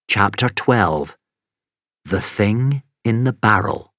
Chapter 12. The Thing in the Barrel.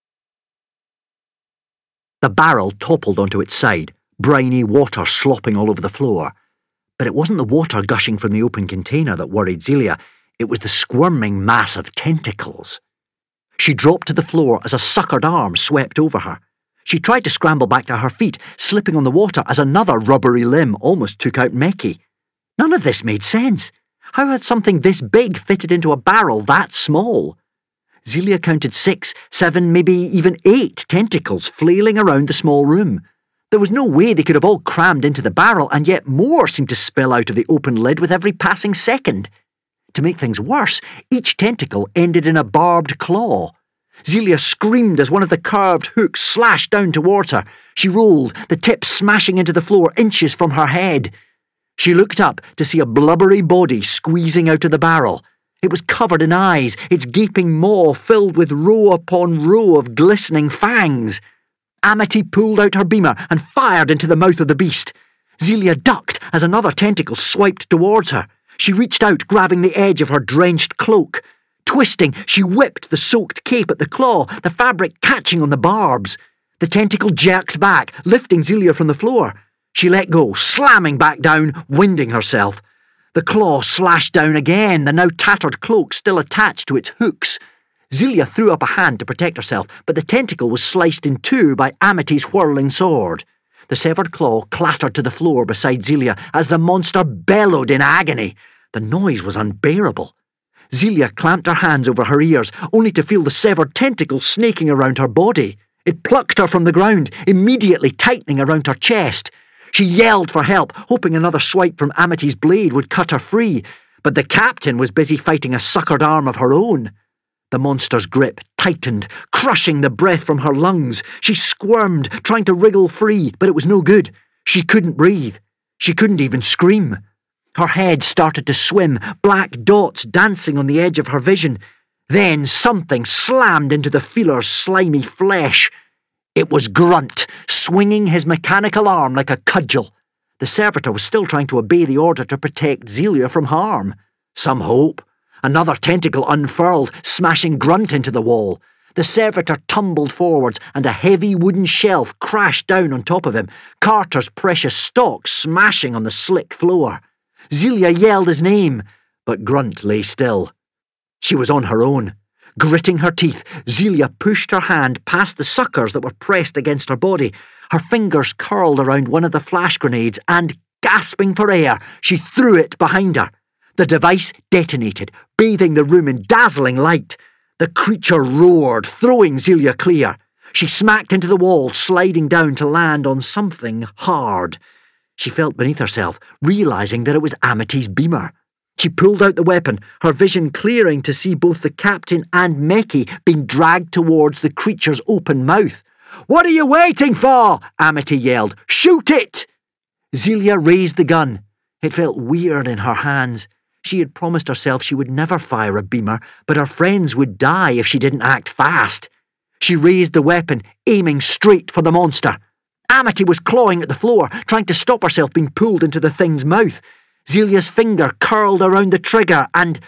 The barrel toppled onto its side, briny water slopping all over the floor. But it wasn't the water gushing from the open container that worried Zelia, it was the squirming mass of tentacles. She dropped to the floor as a suckered arm swept over her. She tried to scramble back to her feet, slipping on the water as another rubbery limb almost took out Meki. None of this made sense. How had something this big fitted into a barrel that small? Zelia counted 6, 7, maybe even 8 tentacles flailing around the small room. There was no way they could have all crammed into the barrel, and yet more seemed to spill out of the open lid with every passing second. To make things worse, each tentacle ended in a barbed claw. Zelia screamed as one of the curved hooks slashed down towards her. She rolled, the tip smashing into the floor inches from her head. She looked up to see a blubbery body squeezing out of the barrel. It was covered in eyes, its gaping maw filled with row upon row of glistening fangs. Amity pulled out her beamer and fired into the mouth of the beast. Zelia ducked as another tentacle swiped towards her. She reached out, grabbing the edge of her drenched cloak. Twisting, she whipped the soaked cape at the claw, the fabric catching on the barbs. The tentacle jerked back, lifting Zelia from the floor. She let go, slamming back down, winding herself. The claw slashed down again, the now tattered cloak still attached to its hooks. Zelia threw up a hand to protect herself, but the tentacle was sliced in two by Amity's whirling sword. The severed claw clattered to the floor beside Zelia as the monster bellowed in agony. The noise was unbearable. Zelia clamped her hands over her ears, only to feel the severed tentacle snaking around her body. It plucked her from the ground, immediately tightening around her chest. She yelled for help, hoping another swipe from Amity's blade would cut her free, but the captain was busy fighting a suckered arm of her own. The monster's grip tightened, crushing the breath from her lungs. She squirmed, trying to wriggle free, but it was no good. She couldn't breathe. She couldn't even scream. Her head started to swim, black dots dancing on the edge of her vision. Then something slammed into the feeler's slimy flesh. It was Grunt, swinging his mechanical arm like a cudgel. The servitor was still trying to obey the order to protect Zelia from harm. Some hope. Another tentacle unfurled, smashing Grunt into the wall. The servitor tumbled forwards, and a heavy wooden shelf crashed down on top of him, Carter's precious stock smashing on the slick floor. Zelia yelled his name, but Grunt lay still. She was on her own. Gritting her teeth, Zelia pushed her hand past the suckers that were pressed against her body. Her fingers curled around one of the flash grenades and, gasping for air, she threw it behind her. The device detonated, bathing the room in dazzling light. The creature roared, throwing Zelia clear. She smacked into the wall, sliding down to land on something hard. She felt beneath herself, realising that it was Amity's beamer. She pulled out the weapon, her vision clearing to see both the captain and Meki being dragged towards the creature's open mouth. "What are you waiting for?" Amity yelled. "Shoot it!" Zelia raised the gun. It felt weird in her hands. She had promised herself she would never fire a beamer, but her friends would die if she didn't act fast. She raised the weapon, aiming straight for the monster. Amity was clawing at the floor, trying to stop herself being pulled into the thing's mouth. Zelia's finger curled around the trigger and...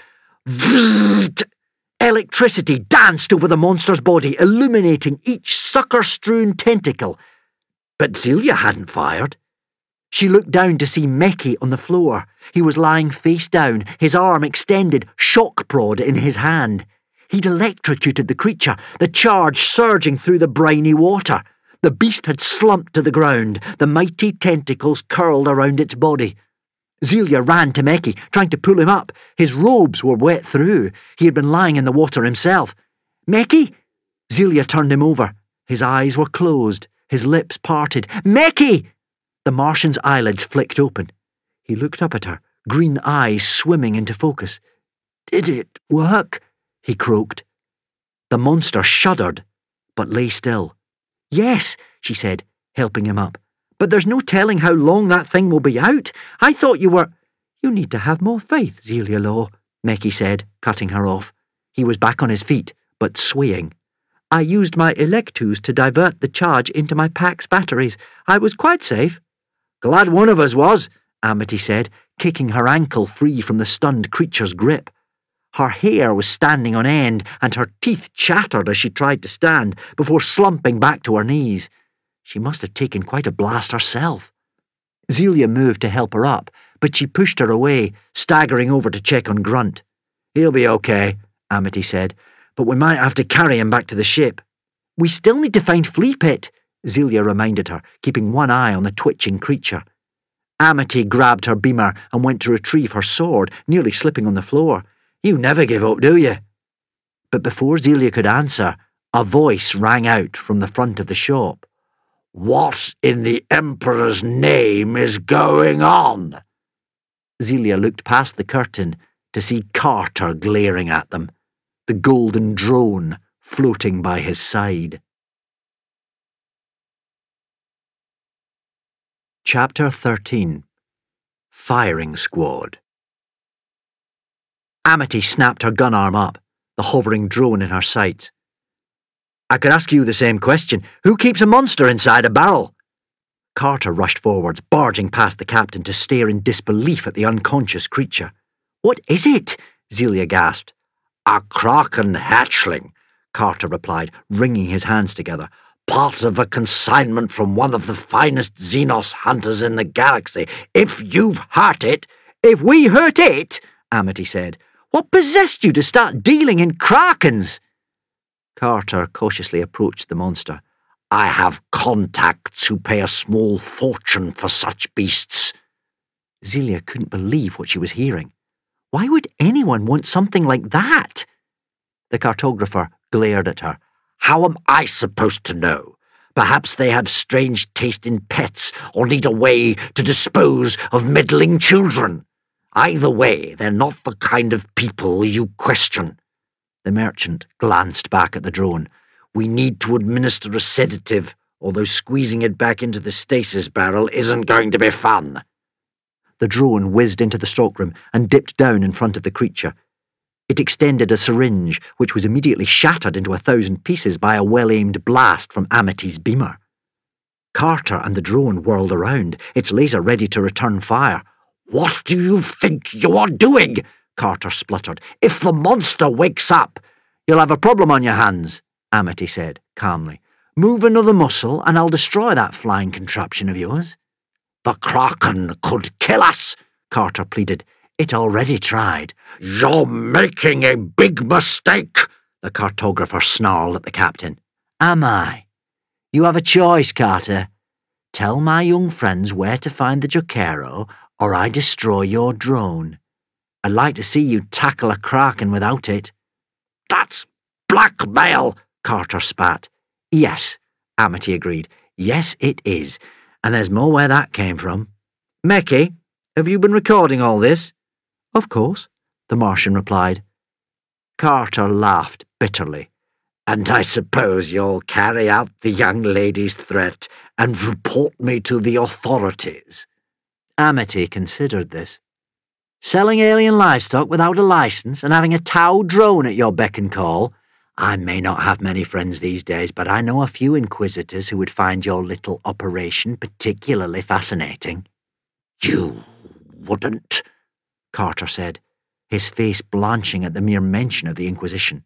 Vzzt! Electricity danced over the monster's body, illuminating each sucker-strewn tentacle. But Zelia hadn't fired. She looked down to see Meki on the floor. He was lying face down, his arm extended, shock prod in his hand. He'd electrocuted the creature, the charge surging through the briny water. The beast had slumped to the ground, the mighty tentacles curled around its body. Zelia ran to Meki, trying to pull him up. His robes were wet through. He had been lying in the water himself. "Meki?" Zelia turned him over. His eyes were closed, his lips parted. "Meki!" The Martian's eyelids flicked open. He looked up at her, green eyes swimming into focus. "Did it work?" he croaked. The monster shuddered, but lay still. "Yes," she said, helping him up. "But there's no telling how long that thing will be out. I thought you were—" "You need to have more faith, Zelia Law," Meki said, cutting her off. He was back on his feet, but swaying. "I used my Electus to divert the charge into my Pax batteries. I was quite safe." "Glad one of us was," Amity said, kicking her ankle free from the stunned creature's grip. Her hair was standing on end, and her teeth chattered as she tried to stand, before slumping back to her knees. She must have taken quite a blast herself. Zelia moved to help her up, but she pushed her away, staggering over to check on Grunt. "He'll be okay," Amity said, "but we might have to carry him back to the ship." "We still need to find Flea Pit," Zelia reminded her, keeping one eye on the twitching creature. Amity grabbed her beamer and went to retrieve her sword, nearly slipping on the floor. "You never give up, do you?" But before Zelia could answer, a voice rang out from the front of the shop. "What in the Emperor's name is going on?" Zelia looked past the curtain to see Carter glaring at them, the golden drone floating by his side. Chapter 13. Firing Squad. Amity snapped her gun arm up, the hovering drone in her sights. "I could ask you the same question. Who keeps a monster inside a barrel?" Carter rushed forwards, barging past the captain to stare in disbelief at the unconscious creature. "What is it?" Zelia gasped. "A kraken hatchling," Carter replied, wringing his hands together. "Part of a consignment from one of the finest Xenos hunters in the galaxy. If you've hurt it—" "If we hurt it," Amity said, "what possessed you to start dealing in krakens?" Carter cautiously approached the monster. "I have contacts who pay a small fortune for such beasts." Zelia couldn't believe what she was hearing. Why would anyone want something like that? The cartographer glared at her. "How am I supposed to know? Perhaps they have strange taste in pets or need a way to dispose of meddling children. Either way, they're not the kind of people you question." The merchant glanced back at the drone. "We need to administer a sedative, although squeezing it back into the stasis barrel isn't going to be fun." The drone whizzed into the stockroom and dipped down in front of the creature. It extended a syringe, which was immediately shattered into 1,000 pieces by a well-aimed blast from Amity's beamer. Carter and the drone whirled around, its laser ready to return fire. "What do you think you are doing?" Carter spluttered. "If the monster wakes up—" "You'll have a problem on your hands," Amity said, calmly. "Move another muscle and I'll destroy that flying contraption of yours." "The kraken could kill us," Carter pleaded. "It already tried." "You're making a big mistake," the cartographer snarled at the captain. "Am I? You have a choice, Carter. Tell my young friends where to find the Jokero, or I destroy your drone. I'd like to see you tackle a kraken without it." "That's blackmail," Carter spat. "Yes," Amity agreed. "Yes, it is. And there's more where that came from. Meki, have you been recording all this?" "Of course," the Martian replied. Carter laughed bitterly. "And I suppose you'll carry out the young lady's threat and report me to the authorities." Amity considered this. "Selling alien livestock without a license and having a Tau drone at your beck and call? I may not have many friends these days, but I know a few inquisitors who would find your little operation particularly fascinating." "You wouldn't?" Carter said, his face blanching at the mere mention of the Inquisition.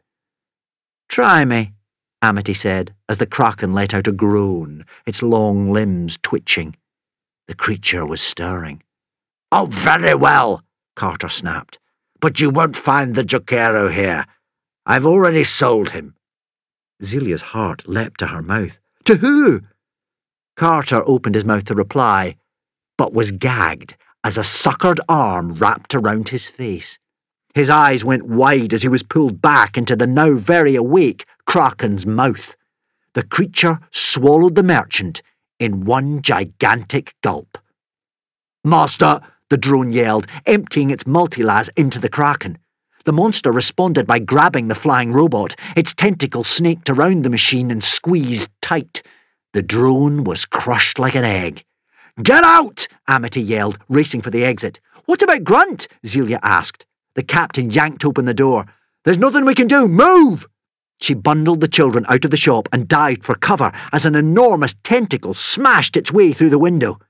"Try me," Amity said, as the kraken let out a groan, its long limbs twitching. The creature was stirring. "Oh, very well," Carter snapped. "But you won't find the Jokero here. I've already sold him." Zelia's heart leapt to her mouth. "To who?" Carter opened his mouth to reply, but was gagged as a suckered arm wrapped around his face. His eyes went wide as he was pulled back into the now very awake kraken's mouth. The creature swallowed the merchant in one gigantic gulp. "Master!" the drone yelled, emptying its multilas into the kraken. The monster responded by grabbing the flying robot. Its tentacles snaked around the machine and squeezed tight. The drone was crushed like an egg. "Get out!" Amity yelled, racing for the exit. "What about Grunt?" Zelia asked. The captain yanked open the door. "There's nothing we can do! Move!" She bundled the children out of the shop and dived for cover as an enormous tentacle smashed its way through the window.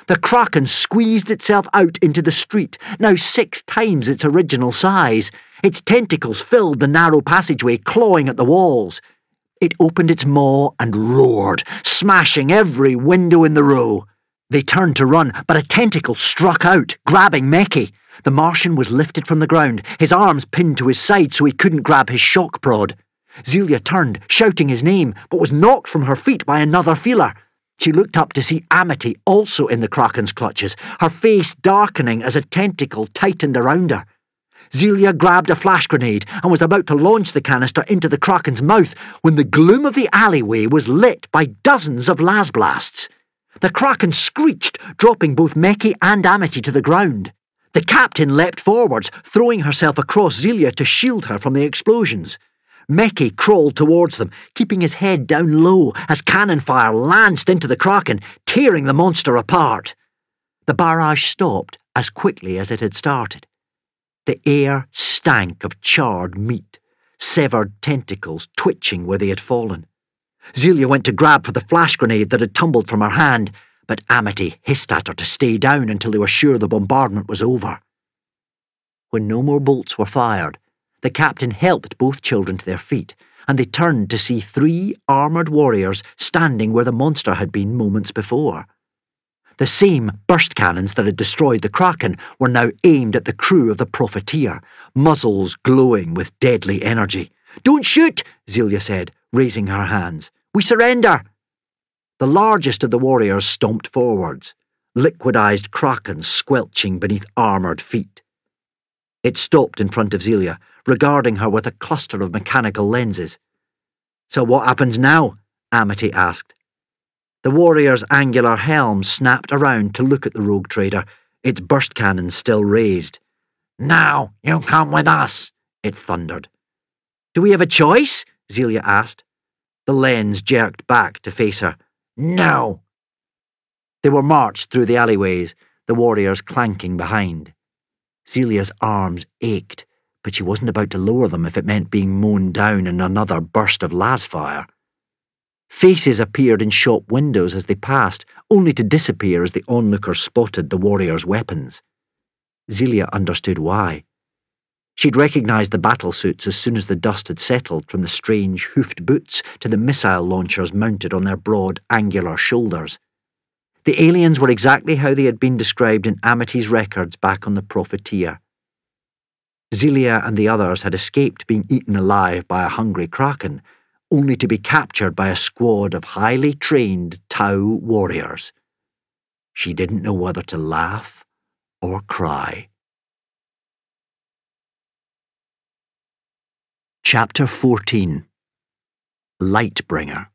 The kraken squeezed itself out into the street, now 6 times its original size. Its tentacles filled the narrow passageway, clawing at the walls. It opened its maw and roared, smashing every window in the row. They turned to run, but a tentacle struck out, grabbing Meki. The Martian was lifted from the ground, his arms pinned to his side so he couldn't grab his shock prod. Zelia turned, shouting his name, but was knocked from her feet by another feeler. She looked up to see Amity also in the kraken's clutches, her face darkening as a tentacle tightened around her. Zelia grabbed a flash grenade and was about to launch the canister into the kraken's mouth when the gloom of the alleyway was lit by dozens of las blasts. The kraken screeched, dropping both Meki and Amity to the ground. The captain leapt forwards, throwing herself across Zelia to shield her from the explosions. Meki crawled towards them, keeping his head down low as cannon fire lanced into the kraken, tearing the monster apart. The barrage stopped as quickly as it had started. The air stank of charred meat, severed tentacles twitching where they had fallen. Zelia went to grab for the flash grenade that had tumbled from her hand, but Amity hissed at her to stay down until they were sure the bombardment was over. When no more bolts were fired, the captain helped both children to their feet, and they turned to see 3 armoured warriors standing where the monster had been moments before. The same burst cannons that had destroyed the kraken were now aimed at the crew of the Profiteer, muzzles glowing with deadly energy. "Don't shoot," Zelia said, raising her hands. "We surrender." The largest of the warriors stomped forwards, liquidized kraken squelching beneath armoured feet. It stopped in front of Zelia, regarding her with a cluster of mechanical lenses. "So what happens now?" Amity asked. The warrior's angular helm snapped around to look at the rogue trader, its burst cannons still raised. "Now you come with us," it thundered. "Do we have a choice?" Zelia asked. The lens jerked back to face her. "No." They were marched through the alleyways, the warriors clanking behind. Zelia's arms ached, but she wasn't about to lower them if it meant being mown down in another burst of las fire. Faces appeared in shop windows as they passed, only to disappear as the onlookers spotted the warriors' weapons. Zelia understood why. She'd recognised the battlesuits as soon as the dust had settled from the strange hoofed boots to the missile launchers mounted on their broad, angular shoulders. The aliens were exactly how they had been described in Amity's records back on the Profiteer. Zelia and the others had escaped being eaten alive by a hungry kraken, only to be captured by a squad of highly trained Tau warriors. She didn't know whether to laugh or cry. Chapter 14. Lightbringer.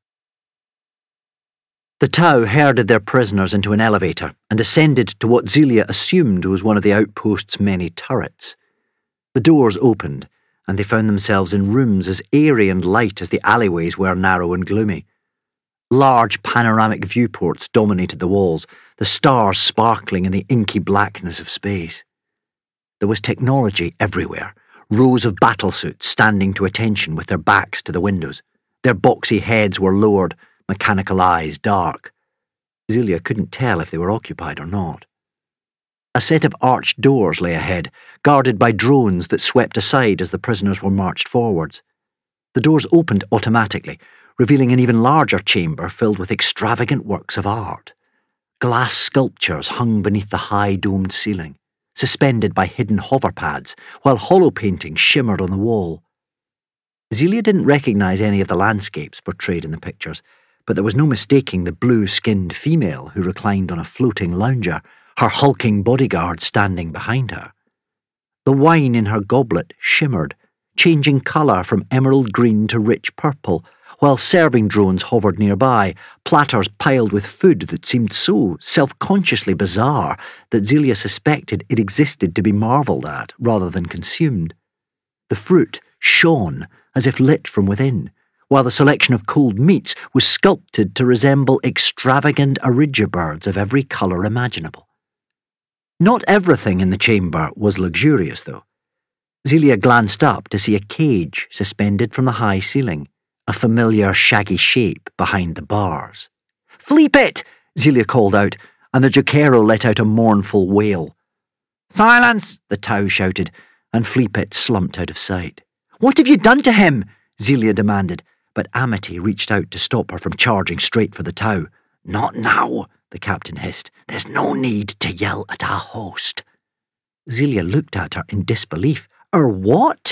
The Tau herded their prisoners into an elevator and ascended to what Zelia assumed was one of the outpost's many turrets. The doors opened, and they found themselves in rooms as airy and light as the alleyways were narrow and gloomy. Large panoramic viewports dominated the walls, the stars sparkling in the inky blackness of space. There was technology everywhere, rows of battlesuits standing to attention with their backs to the windows. Their boxy heads were lowered, mechanical eyes dark. Zelia couldn't tell if they were occupied or not. A set of arched doors lay ahead, guarded by drones that swept aside as the prisoners were marched forwards. The doors opened automatically, revealing an even larger chamber filled with extravagant works of art. Glass sculptures hung beneath the high domed ceiling, suspended by hidden hover pads, while hollow paintings shimmered on the wall. Zelia didn't recognise any of the landscapes portrayed in the pictures, but there was no mistaking the blue-skinned female who reclined on a floating lounger, her hulking bodyguard standing behind her. The wine in her goblet shimmered, changing colour from emerald green to rich purple, while serving drones hovered nearby, platters piled with food that seemed so self-consciously bizarre that Zelia suspected it existed to be marvelled at rather than consumed. The fruit shone as if lit from within, while the selection of cold meats was sculpted to resemble extravagant arigibirds of every colour imaginable. Not everything in the chamber was luxurious, though. Zelia glanced up to see a cage suspended from the high ceiling, a familiar shaggy shape behind the bars. "Fleep it!" Zelia called out, and the Jukero let out a mournful wail. "Silence!" the Tau shouted, and Fleapit slumped out of sight. "What have you done to him?" Zelia demanded, but Amity reached out to stop her from charging straight for the Tau. "Not now," the captain hissed. "There's no need to yell at our host." Zelia looked at her in disbelief. What?"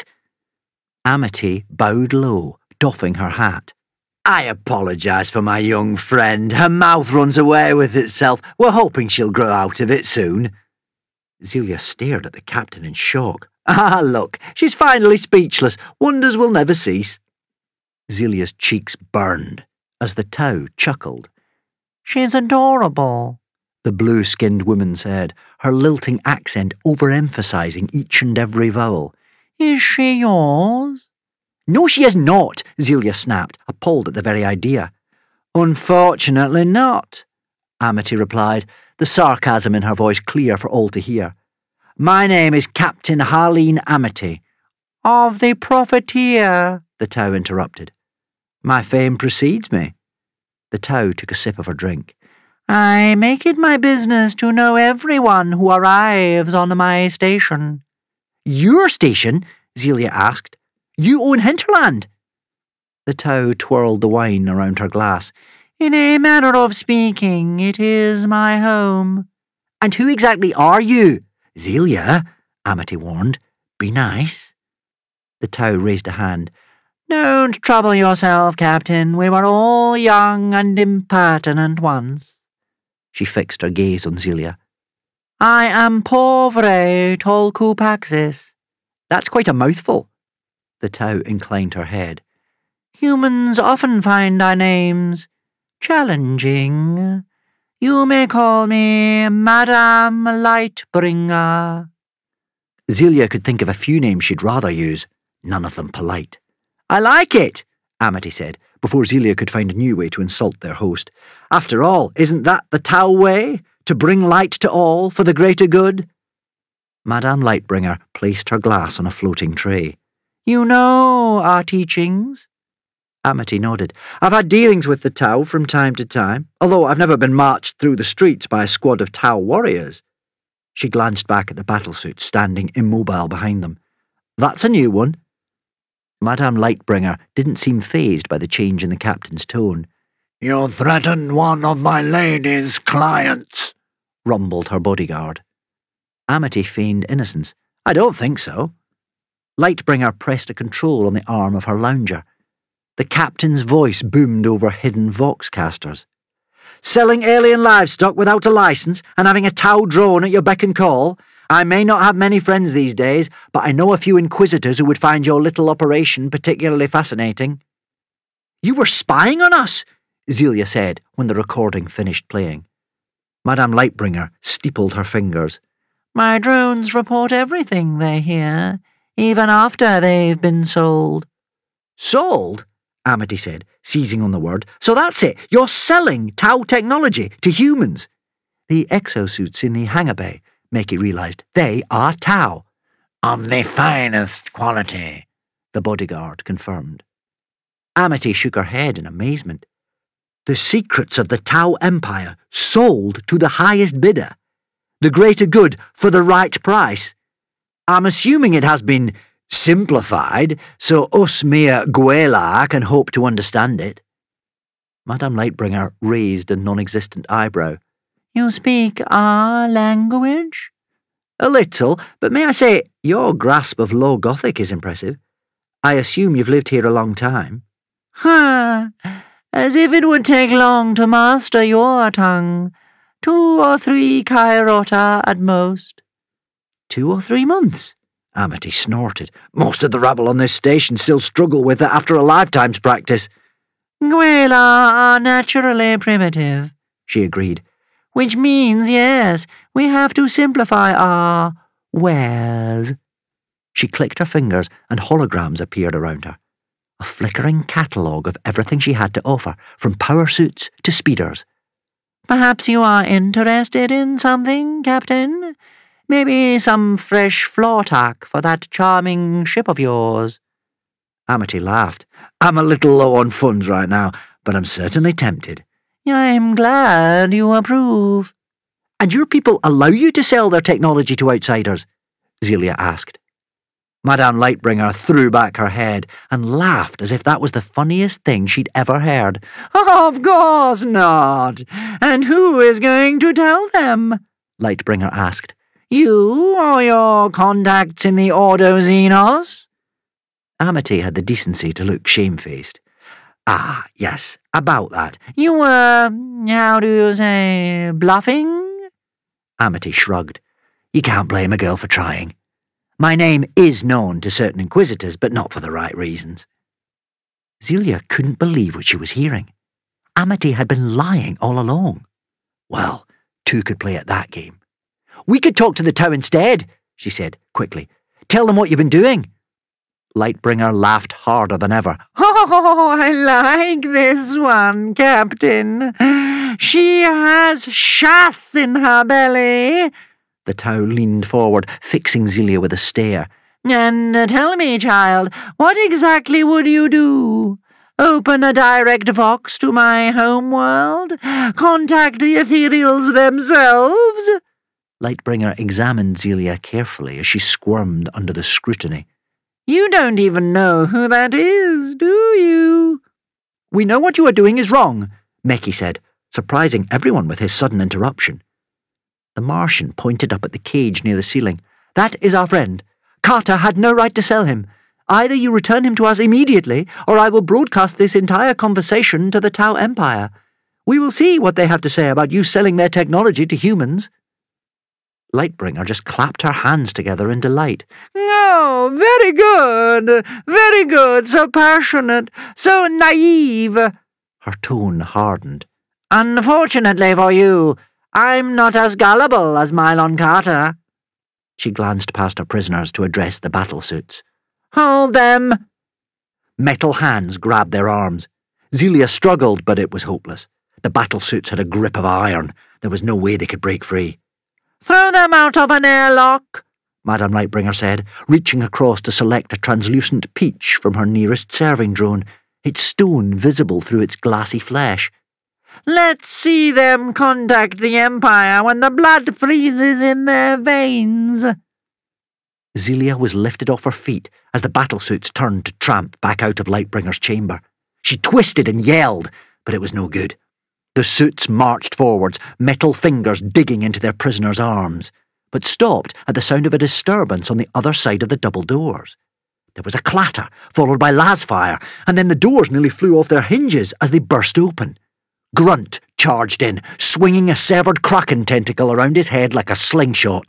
Amity bowed low, doffing her hat. "I apologise for my young friend. Her mouth runs away with itself. We're hoping she'll grow out of it soon." Zelia stared at the captain in shock. "Ah, look, she's finally speechless. Wonders will never cease." Zelia's cheeks burned as the Tau chuckled. "She's adorable," the blue-skinned woman said, her lilting accent overemphasising each and every vowel. "Is she yours?" "No, she is not," Zelia snapped, appalled at the very idea. "Unfortunately not," Amity replied, the sarcasm in her voice clear for all to hear. "My name is Captain Harleen Amity." "Of the Profiteer," the Tau interrupted. "My fame precedes me." The Tau took a sip of her drink. "I make it my business to know everyone who arrives on my station." "Your station?" Zelia asked. "You own Hinterland?" The Tau twirled the wine around her glass. "In a manner of speaking, it is my home." "And who exactly are you?" "Zelia," Amity warned. "Be nice." The Tau raised a hand. "Don't trouble yourself, Captain. We were all young and impertinent once." She fixed her gaze on Zelia. "I am Pauvre Tolkupaxis." "That's quite a mouthful." The Tau inclined her head. "Humans often find our names challenging. You may call me Madame Lightbringer." Zelia could think of a few names she'd rather use, none of them polite. "I like it," Amity said, before Zelia could find a new way to insult their host. "After all, isn't that the Tau way? To bring light to all for the greater good?" Madame Lightbringer placed her glass on a floating tray. "You know our teachings?" Amity nodded. "I've had dealings with the Tau from time to time, although I've never been marched through the streets by a squad of Tau warriors." She glanced back at the battlesuits standing immobile behind them. "That's a new one." Madame Lightbringer didn't seem fazed by the change in the captain's tone. "You threatened one of my lady's clients," rumbled her bodyguard. Amity feigned innocence. "I don't think so." Lightbringer pressed a control on the arm of her lounger. The captain's voice boomed over hidden voxcasters. "Selling alien livestock without a license and having a Tau drone at your beck and call? I may not have many friends these days, but I know a few inquisitors who would find your little operation particularly fascinating." "You were spying on us," Zelia said when the recording finished playing. Madame Lightbringer steepled her fingers. "My drones report everything they hear, even after they've been sold." "Sold?" Amity said, seizing on the word. "So that's it, you're selling Tau technology to humans." "The exosuits in the hangar bay," Meki realised, "they are Tau." "Of the finest quality," the bodyguard confirmed. Amity shook her head in amazement. "The secrets of the Tau Empire sold to the highest bidder. The greater good for the right price. I'm assuming it has been simplified, so us mere Guela can hope to understand it." Madame Lightbringer raised a non-existent eyebrow. "You speak our language?" "A little, but may I say, your grasp of Low Gothic is impressive. I assume you've lived here a long time." "Ha! As if it would take long to master your tongue. 2 or 3 kairota at most." 2 or 3 months? Amity snorted. "Most of the rabble on this station still struggle with it after a lifetime's practice." "Guela are naturally primitive," she agreed. "Which means, yes, we have to simplify our wares." She clicked her fingers and holograms appeared around her. A flickering catalogue of everything she had to offer, from power suits to speeders. "Perhaps you are interested in something, Captain? Maybe some fresh floor tack for that charming ship of yours?" Amity laughed. "I'm a little low on funds right now, but I'm certainly tempted." "I'm glad you approve." And your people allow you to sell their technology to outsiders? Zelia asked. Madame Lightbringer threw back her head and laughed as if that was the funniest thing she'd ever heard. Of course not. And who is going to tell them? Lightbringer asked. You or your contacts in the Ordo Xenos? Amity had the decency to look shamefaced. Ah, yes, about that. You were, how do you say, bluffing? Amity shrugged. You can't blame a girl for trying. My name is known to certain inquisitors, but not for the right reasons. Zelia couldn't believe what she was hearing. Amity had been lying all along. Well, two could play at that game. We could talk to the Tau instead, she said quickly. Tell them what you've been doing. Lightbringer laughed harder than ever. Oh, I like this one, Captain. She has chasse in her belly. The Tau leaned forward, fixing Zelia with a stare. And tell me, child, what exactly would you do? Open a direct vox to my homeworld? Contact the ethereals themselves? Lightbringer examined Zelia carefully as she squirmed under the scrutiny. You don't even know who that is, do you? We know what you are doing is wrong, Meki said, surprising everyone with his sudden interruption. The Martian pointed up at the cage near the ceiling. That is our friend. Carter had no right to sell him. Either you return him to us immediately, or I will broadcast this entire conversation to the Tau Empire. We will see what they have to say about you selling their technology to humans. Lightbringer just clapped her hands together in delight. Oh, very good, very good, so passionate, so naive. Her tone hardened. Unfortunately for you, I'm not as gullible as Mylon Carter. She glanced past her prisoners to address the battlesuits. Hold them! Metal hands grabbed their arms. Zelia struggled, but it was hopeless. The battlesuits had a grip of iron. There was no way they could break free. Throw them out of an airlock, Madame Lightbringer said, reaching across to select a translucent peach from her nearest serving drone, its stone visible through its glassy flesh. Let's see them contact the Empire when the blood freezes in their veins. Zelia was lifted off her feet as the battlesuits turned to tramp back out of Lightbringer's chamber. She twisted and yelled, but it was no good. The suits marched forwards, metal fingers digging into their prisoners' arms, but stopped at the sound of a disturbance on the other side of the double doors. There was a clatter, followed by lasfire, and then the doors nearly flew off their hinges as they burst open. Grunt charged in, swinging a severed kraken tentacle around his head like a slingshot.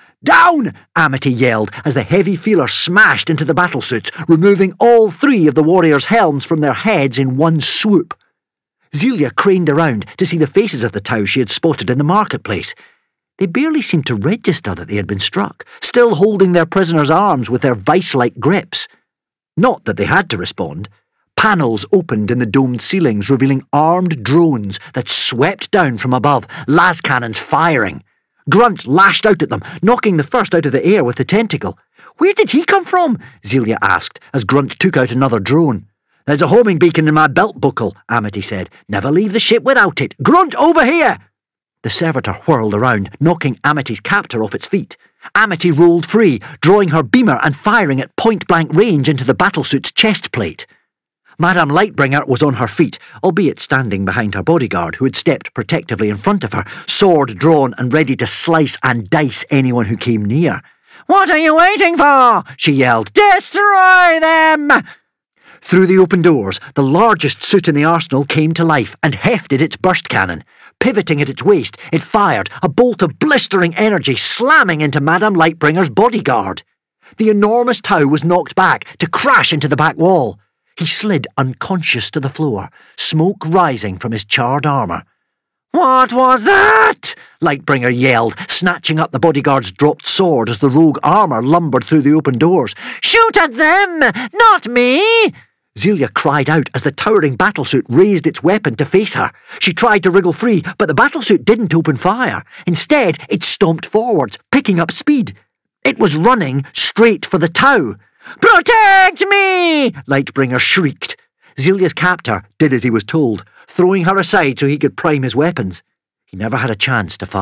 Down! Amity yelled as the heavy feeler smashed into the battlesuits, removing all three of the warriors' helms from their heads in one swoop. Zelia craned around to see the faces of the Tau she had spotted in the marketplace. They barely seemed to register that they had been struck, still holding their prisoners' arms with their vice-like grips. Not that they had to respond. Panels opened in the domed ceilings, revealing armed drones that swept down from above, las cannons firing. Grunt lashed out at them, knocking the first out of the air with the tentacle. Where did he come from? Zelia asked, as Grunt took out another drone. There's a homing beacon in my belt buckle, Amity said. Never leave the ship without it. Grunt, over here! The servitor whirled around, knocking Amity's captor off its feet. Amity rolled free, drawing her beamer and firing at point-blank range into the battlesuit's chest plate. Madame Lightbringer was on her feet, albeit standing behind her bodyguard, who had stepped protectively in front of her, sword drawn and ready to slice and dice anyone who came near. What are you waiting for? She yelled. Destroy them! Through the open doors, the largest suit in the arsenal came to life and hefted its burst cannon. Pivoting at its waist, it fired, a bolt of blistering energy slamming into Madame Lightbringer's bodyguard. The enormous Tau was knocked back to crash into the back wall. He slid unconscious to the floor, smoke rising from his charred armour. What was that? Lightbringer yelled, snatching up the bodyguard's dropped sword as the rogue armour lumbered through the open doors. Shoot at them, not me! Zelia cried out as the towering battlesuit raised its weapon to face her. She tried to wriggle free, but the battlesuit didn't open fire. Instead, it stomped forwards, picking up speed. It was running straight for the Tau. Protect me! Lightbringer shrieked. Zelia's captor did as he was told, throwing her aside so he could prime his weapons. He never had a chance to fire.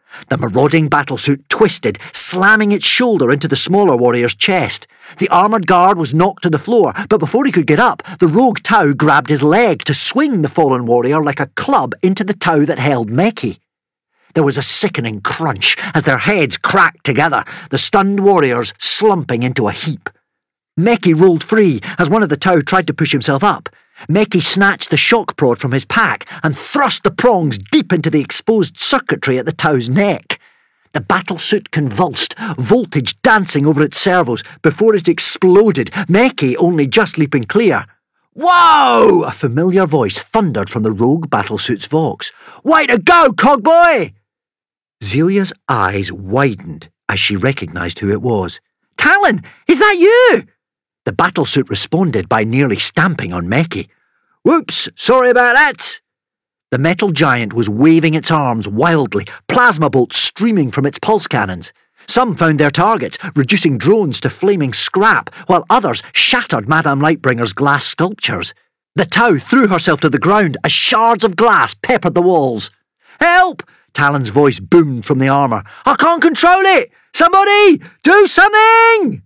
The marauding battlesuit twisted, slamming its shoulder into the smaller warrior's chest. The armoured guard was knocked to the floor, but before he could get up, the rogue Tau grabbed his leg to swing the fallen warrior like a club into the Tau that held Meki. There was a sickening crunch as their heads cracked together, the stunned warriors slumping into a heap. Meki rolled free as one of the Tau tried to push himself up. Meki snatched the shock prod from his pack and thrust the prongs deep into the exposed circuitry at the Tau's neck. The battlesuit convulsed, voltage dancing over its servos before it exploded, Meki only just leaping clear. "Whoa!" a familiar voice thundered from the rogue battlesuit's Vox. "Way to go, Cogboy!" Zelia's eyes widened as she recognised who it was. "Talon, is that you?" The battlesuit responded by nearly stamping on Meki. "Whoops, sorry about that." The metal giant was waving its arms wildly, plasma bolts streaming from its pulse cannons. Some found their targets, reducing drones to flaming scrap, while others shattered Madame Lightbringer's glass sculptures. The Tau threw herself to the ground as shards of glass peppered the walls. "Help!" Talon's voice boomed from the armour. "I can't control it! Somebody, do something!"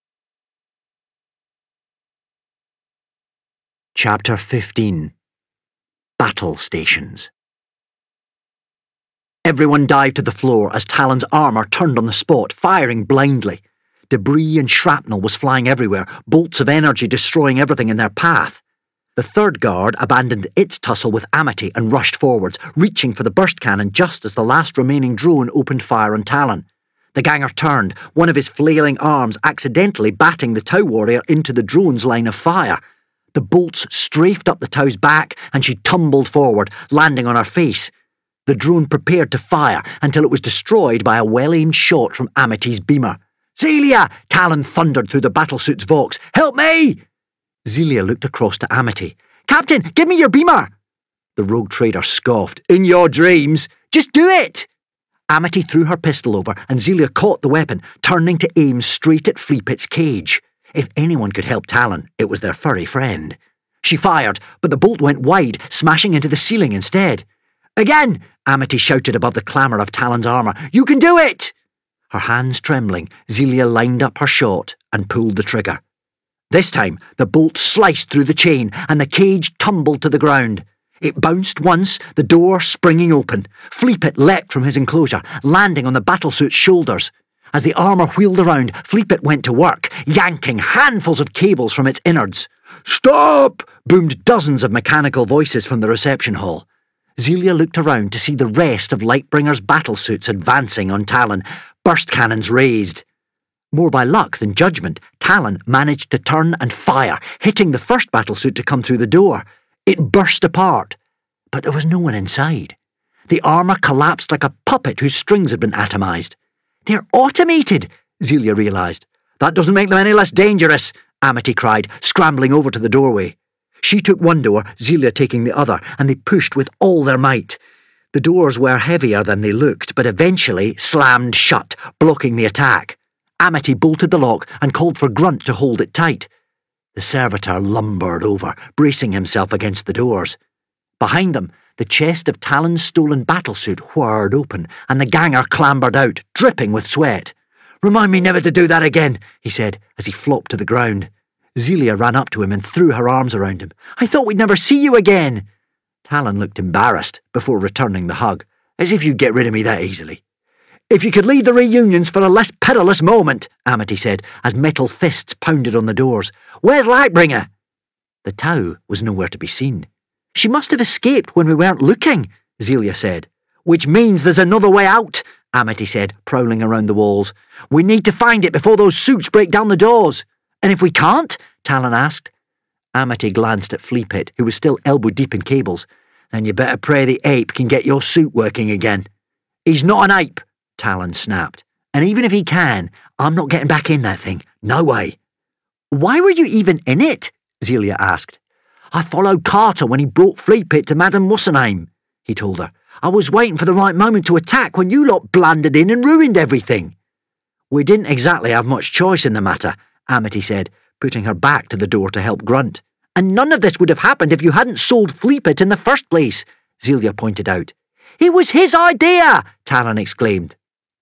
Chapter 15. Battle Stations. Everyone dived to the floor as Talon's armour turned on the spot, firing blindly. Debris and shrapnel was flying everywhere, bolts of energy destroying everything in their path. The third guard abandoned its tussle with Amity and rushed forwards, reaching for the burst cannon just as the last remaining drone opened fire on Talon. The ganger turned, one of his flailing arms accidentally batting the Tau warrior into the drone's line of fire. The bolts strafed up the Tau's back and she tumbled forward, landing on her face. The drone prepared to fire until it was destroyed by a well-aimed shot from Amity's beamer. "Zelia!" Talon thundered through the battlesuit's Vox. "Help me!" Zelia looked across to Amity. "Captain, give me your beamer!" The rogue trader scoffed. "In your dreams! Just do it!" Amity threw her pistol over and Zelia caught the weapon, turning to aim straight at Fleapit's cage. If anyone could help Talon, it was their furry friend. She fired, but the bolt went wide, smashing into the ceiling instead. "Again!" Amity shouted above the clamour of Talon's armour. "You can do it!" Her hands trembling, Zelia lined up her shot and pulled the trigger. This time, the bolt sliced through the chain and the cage tumbled to the ground. It bounced once, the door springing open. Fleapit leapt from his enclosure, landing on the battlesuit's shoulders. As the armour wheeled around, Fleapit went to work, yanking handfuls of cables from its innards. "Stop!" boomed dozens of mechanical voices from the reception hall. Zelia looked around to see the rest of Lightbringer's battlesuits advancing on Talon, burst cannons raised. More by luck than judgment, Talon managed to turn and fire, hitting the first battlesuit to come through the door. It burst apart, but there was no one inside. The armour collapsed like a puppet whose strings had been atomised. "They're automated," Zelia realised. "That doesn't make them any less dangerous," Amity cried, scrambling over to the doorway. She took one door, Zelia taking the other, and they pushed with all their might. The doors were heavier than they looked, but eventually slammed shut, blocking the attack. Amity bolted the lock and called for Grunt to hold it tight. The servitor lumbered over, bracing himself against the doors. Behind them, the chest of Talon's stolen battlesuit whirred open, and the ganger clambered out, dripping with sweat. "Remind me never to do that again," he said, as he flopped to the ground. Zelia ran up to him and threw her arms around him. "I thought we'd never see you again." Talon looked embarrassed before returning the hug, as if you'd get rid of me that easily. "If you could leave the reunions for a less perilous moment," Amity said, as metal fists pounded on the doors. "Where's Lightbringer?" The Tau was nowhere to be seen. "She must have escaped when we weren't looking," Zelia said. "Which means there's another way out," Amity said, prowling around the walls. "We need to find it before those suits break down the doors." "And if we can't?" Talon asked. Amity glanced at Fleapit, who was still elbow-deep in cables. "Then you better pray the ape can get your suit working again." "He's not an ape," Talon snapped. "And even if he can, I'm not getting back in that thing. No way." "Why were you even in it?" Zelia asked. "I followed Carter when he brought Fleapit to Madame What's-her-name," he told her. "I was waiting for the right moment to attack when you lot blundered in and ruined everything." "We didn't exactly have much choice in the matter," Amity said, putting her back to the door to help Grunt. "And none of this would have happened if you hadn't sold Fleapit in the first place," Zelia pointed out. It was his idea, Talon exclaimed.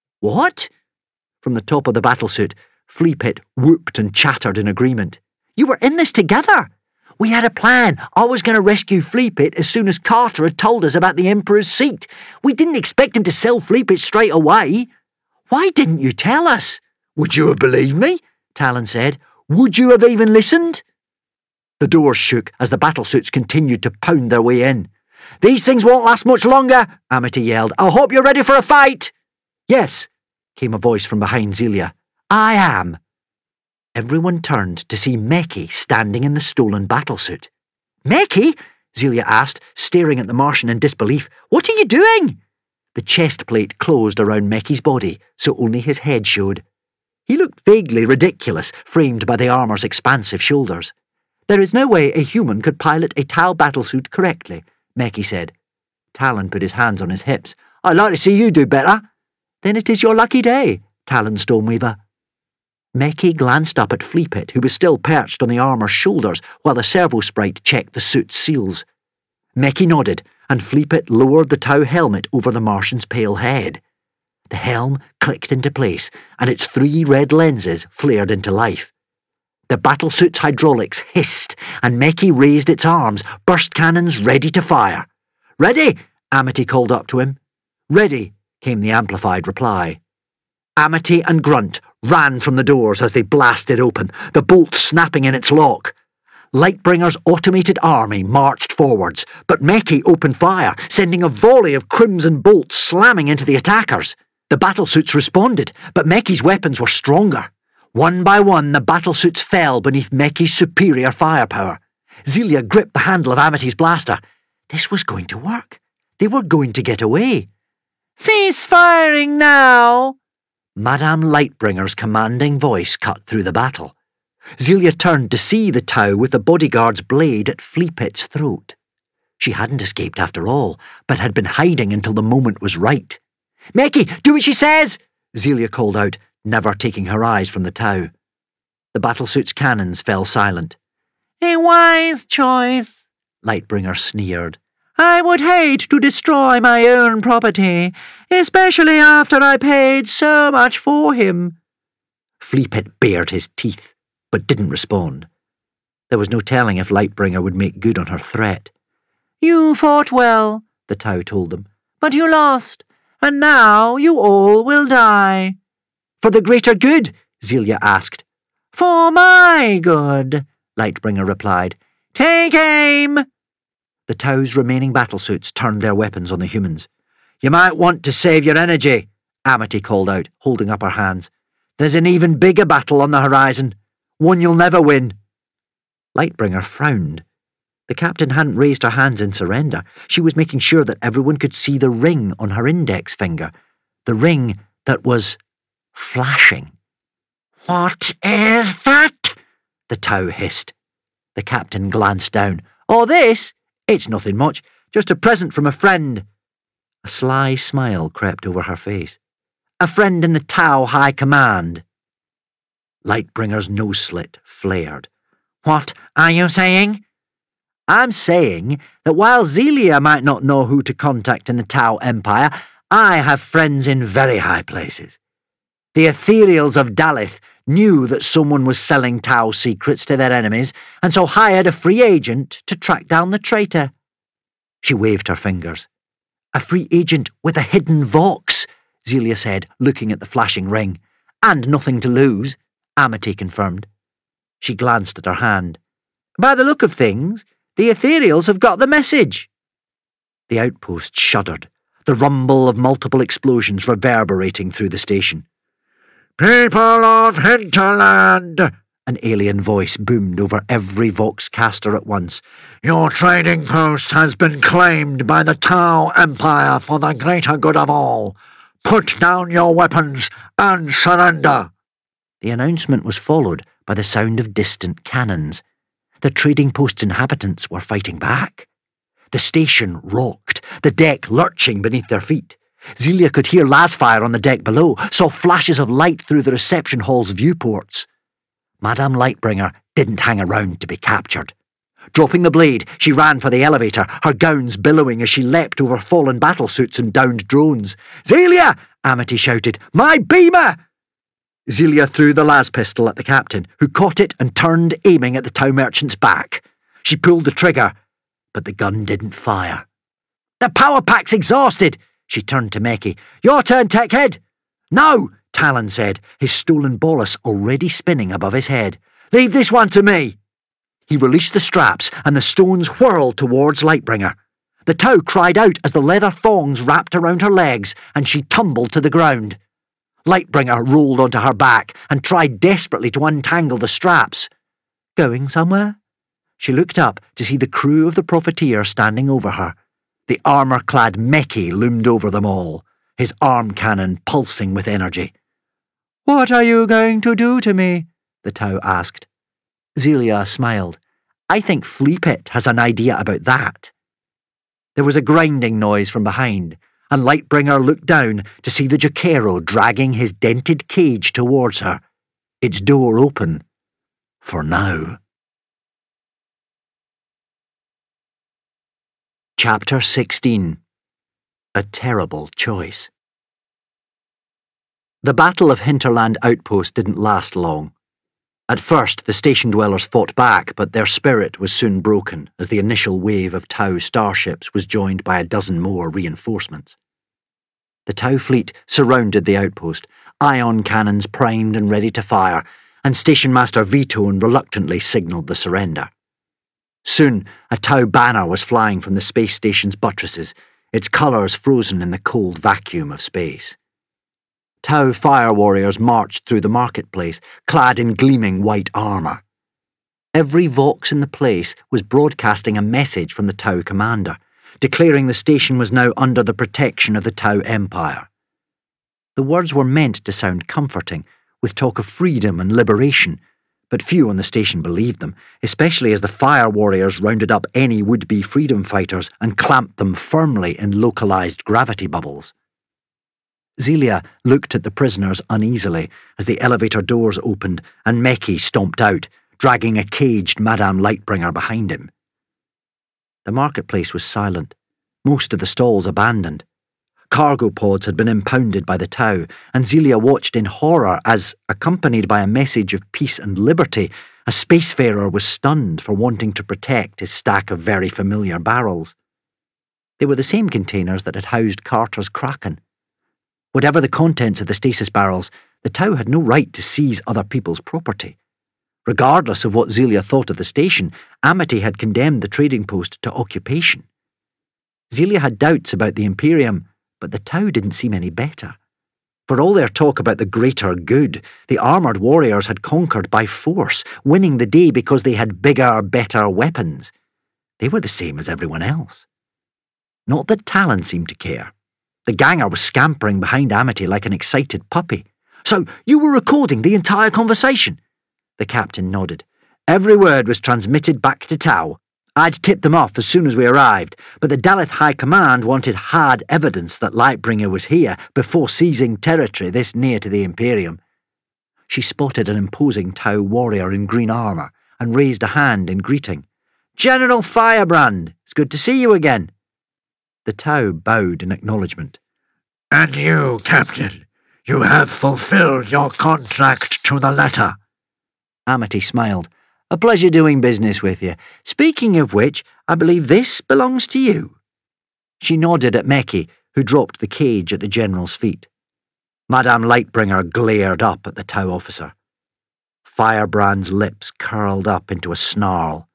What? From the top of the battlesuit, Fleapit whooped and chattered in agreement. You were in this together. We had a plan. I was going to rescue Fleapit as soon as Carter had told us about the Emperor's seat. We didn't expect him to sell Fleapit straight away. Why didn't you tell us? Would you have believed me? Talon said. Would you have even listened? The doors shook as the battlesuits continued to pound their way in. These things won't last much longer, Amity yelled. I hope you're ready for a fight. Yes, came a voice from behind Zelia. I am. Everyone turned to see Meki standing in the stolen battlesuit. Meki? Zelia asked, staring at the Martian in disbelief. What are you doing? The chest plate closed around Meki's body, so only his head showed. He looked vaguely ridiculous, framed by the armour's expansive shoulders. There is no way a human could pilot a Tau battlesuit correctly, Meki said. Talon put his hands on his hips. I'd like to see you do better. Then it is your lucky day, Talon Stoneweaver. Meki glanced up at Fleapit, who was still perched on the armour's shoulders while the servo sprite checked the suit's seals. Meki nodded, and Fleapit lowered the Tau helmet over the Martian's pale head. The helm clicked into place, and its 3 red lenses flared into life. The battlesuit's hydraulics hissed, and Meki raised its arms, burst cannons ready to fire. Ready? Amity called up to him. Ready, came the amplified reply. Amity and Grunt ran from the doors as they blasted open, the bolt snapping in its lock. Lightbringer's automated army marched forwards, but Meki opened fire, sending a volley of crimson bolts slamming into the attackers. The battlesuits responded, but Meki's weapons were stronger. One by one, the battlesuits fell beneath Meki's superior firepower. Zelia gripped the handle of Amity's blaster. This was going to work. They were going to get away. Cease firing now! Madame Lightbringer's commanding voice cut through the battle. Zelia turned to see the Tau with the bodyguard's blade at Fleapit's throat. She hadn't escaped after all, but had been hiding until the moment was right. Meki, do what she says! Zelia called out, never taking her eyes from the Tau. The battlesuit's cannons fell silent. A wise choice, Lightbringer sneered. I would hate to destroy my own property, especially after I paid so much for him. Fleapit bared his teeth, but didn't respond. There was no telling if Lightbringer would make good on her threat. You fought well, the Tau told them, but you lost, and now you all will die. For the greater good? Zelia asked. For my good, Lightbringer replied. Take aim! The Tau's remaining battlesuits turned their weapons on the humans. You might want to save your energy, Amity called out, holding up her hands. There's an even bigger battle on the horizon, one you'll never win. Lightbringer frowned. The captain hadn't raised her hands in surrender. She was making sure that everyone could see the ring on her index finger, the ring that was flashing. What is that? The Tau hissed. The captain glanced down. Oh, this? It's nothing much, just a present from a friend. A sly smile crept over her face. A friend in the Tau High Command. Lightbringer's nose slit flared. What are you saying? I'm saying that while Zelia might not know who to contact in the Tau Empire, I have friends in very high places. The Ethereals of Dalith knew that someone was selling Tau secrets to their enemies, and so hired a free agent to track down the traitor. She waved her fingers. A free agent with a hidden Vox, Zelia said, looking at the flashing ring. And nothing to lose, Amity confirmed. She glanced at her hand. By the look of things, the Ethereals have got the message. The outpost shuddered, the rumble of multiple explosions reverberating through the station. People of Hinterland, an alien voice boomed over every Voxcaster at once. Your trading post has been claimed by the Tau Empire for the greater good of all. Put down your weapons and surrender. The announcement was followed by the sound of distant cannons. The trading post's inhabitants were fighting back. The station rocked, the deck lurching beneath their feet. Zelia could hear lasfire on the deck below, saw flashes of light through the reception hall's viewports. Madame Lightbringer didn't hang around to be captured. Dropping the blade, she ran for the elevator, her gowns billowing as she leapt over fallen battlesuits and downed drones. "Zelia!" Amity shouted. "My beamer!" Zelia threw the las pistol at the captain, who caught it and turned, aiming at the tow merchant's back. She pulled the trigger, but the gun didn't fire. "The power pack's exhausted!" She turned to Meki. "Your turn, Techhead!" "No!" Talon said, his stolen bolus already spinning above his head. "Leave this one to me!" He released the straps, and the stones whirled towards Lightbringer. The tow cried out as the leather thongs wrapped around her legs, and she tumbled to the ground. Lightbringer rolled onto her back and tried desperately to untangle the straps. "Going somewhere?" She looked up to see the crew of the Profiteer standing over her. The armour-clad Meki loomed over them all, his arm cannon pulsing with energy. "What are you going to do to me?" the tow asked. Zelia smiled. "I think Fleapit has an idea about that." There was a grinding noise from behind, and Lightbringer looked down to see the Jacaro dragging his dented cage towards her, its door open. For now. Chapter 16. A Terrible Choice. The Battle of Hinterland Outpost didn't last long. At first, the station dwellers fought back, but their spirit was soon broken as the initial wave of Tau starships was joined by a dozen more reinforcements. The Tau fleet surrounded the outpost, ion cannons primed and ready to fire, and Station Master Vitone reluctantly signalled the surrender. Soon, a Tau banner was flying from the space station's buttresses, its colours frozen in the cold vacuum of space. Tau fire warriors marched through the marketplace, clad in gleaming white armour. Every vox in the place was broadcasting a message from the Tau commander, declaring the station was now under the protection of the Tau Empire. The words were meant to sound comforting, with talk of freedom and liberation, but few on the station believed them, especially as the fire warriors rounded up any would-be freedom fighters and clamped them firmly in localised gravity bubbles. Zelia looked at the prisoners uneasily as the elevator doors opened and Meki stomped out, dragging a caged Madame Lightbringer behind him. The marketplace was silent, most of the stalls abandoned. Cargo pods had been impounded by the Tau, and Zelia watched in horror as, accompanied by a message of peace and liberty, a spacefarer was stunned for wanting to protect his stack of very familiar barrels. They were the same containers that had housed Carter's Kraken. Whatever the contents of the stasis barrels, the Tau had no right to seize other people's property. Regardless of what Zelia thought of the station, Amity had condemned the trading post to occupation. Zelia had doubts about the Imperium, but the Tau didn't seem any better. For all their talk about the greater good, the armoured warriors had conquered by force, winning the day because they had bigger, better weapons. They were the same as everyone else. Not that Talon seemed to care. The ganger was scampering behind Amity like an excited puppy. "So, you were recording the entire conversation?" The captain nodded. "Every word was transmitted back to Tau. I'd tipped them off as soon as we arrived, but the Daleth High Command wanted hard evidence that Lightbringer was here before seizing territory this near to the Imperium." She spotted an imposing Tau warrior in green armour and raised a hand in greeting. "General Firebrand, it's good to see you again." The Tau bowed in acknowledgement. "And you, Captain, you have fulfilled your contract to the letter." Amity smiled. "A pleasure doing business with you. Speaking of which, I believe this belongs to you." She nodded at Meki, who dropped the cage at the General's feet. Madame Lightbringer glared up at the Tau officer. Firebrand's lips curled up into a snarl.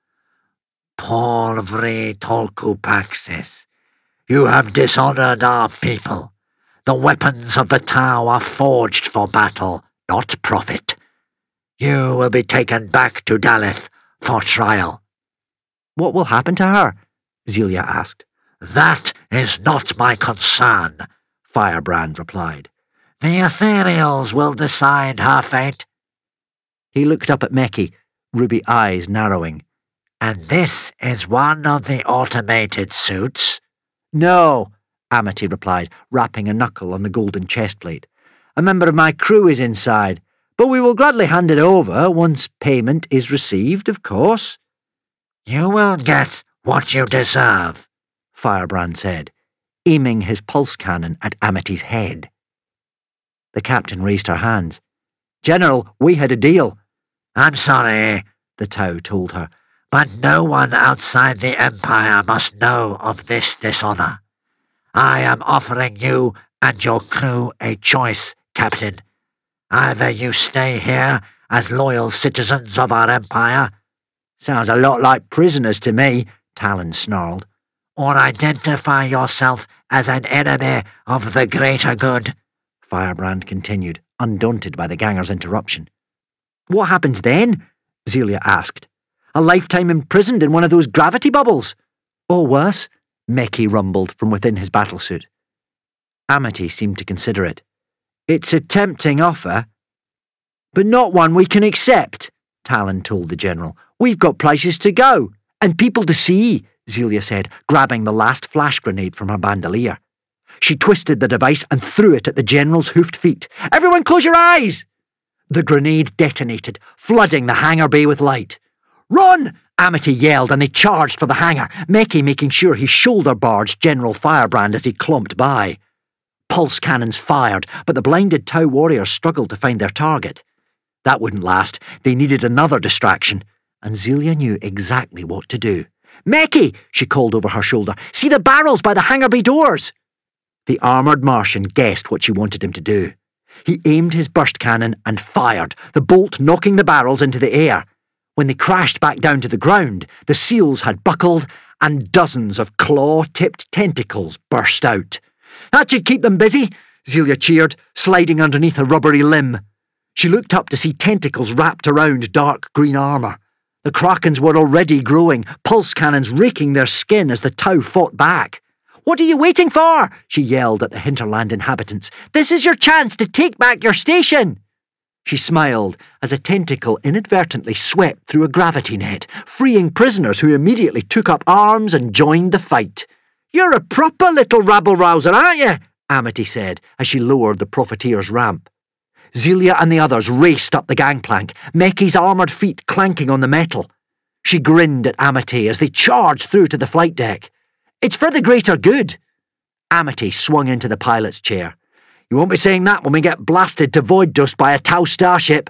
"Paul Vre Tolku Paxis, you have dishonoured our people. The weapons of the Tau are forged for battle, not profit. You will be taken back to Daleth for trial." "What will happen to her?" Zelia asked. "That is not my concern," Firebrand replied. "The Ethereals will decide her fate." He looked up at Meki, ruby eyes narrowing. "And this is one of the automated suits?" "No," Amity replied, rapping a knuckle on the golden chestplate. "A member of my crew is inside, but we will gladly hand it over once payment is received, of course." You will get what you deserve, Firebrand said, aiming his pulse cannon at Amity's head. The captain raised her hands. General, we had a deal. I'm sorry, the Tau told her, but no one outside the Empire must know of this dishonour. I am offering you and your crew a choice, Captain. Either you stay here as loyal citizens of our Empire— Sounds a lot like prisoners to me, Talon snarled. Or identify yourself as an enemy of the greater good, Firebrand continued, undaunted by the ganger's interruption. What happens then? Zelia asked. A lifetime imprisoned in one of those gravity bubbles? Or worse, Meki rumbled from within his battlesuit. Amity seemed to consider it. It's a tempting offer, but not one we can accept, Talon told the general. We've got places to go, and people to see, Zelia said, grabbing the last flash grenade from her bandolier. She twisted the device and threw it at the general's hoofed feet. Everyone close your eyes! The grenade detonated, flooding the hangar bay with light. Run! Amity yelled, and they charged for the hangar, Meki making sure he shoulder-barged General Firebrand as he clomped by. Pulse cannons fired, but the blinded Tau warriors struggled to find their target. That wouldn't last. They needed another distraction, and Zelia knew exactly what to do. Meki, she called over her shoulder, see the barrels by the hangar bay doors! The armoured Martian guessed what she wanted him to do. He aimed his burst cannon and fired, the bolt knocking the barrels into the air. When they crashed back down to the ground, the seals had buckled and dozens of claw-tipped tentacles burst out. That should keep them busy, Zelia cheered, sliding underneath a rubbery limb. She looked up to see tentacles wrapped around dark green armour. The Krakens were already growing, pulse cannons raking their skin as the Tau fought back. What are you waiting for? She yelled at the hinterland inhabitants. This is your chance to take back your station. She smiled as a tentacle inadvertently swept through a gravity net, freeing prisoners who immediately took up arms and joined the fight. You're a proper little rabble-rouser, aren't you? Amity said as she lowered the profiteer's ramp. Zelia and the others raced up the gangplank, Meki's armoured feet clanking on the metal. She grinned at Amity as they charged through to the flight deck. It's for the greater good. Amity swung into the pilot's chair. You won't be saying that when we get blasted to void dust by a Tau starship.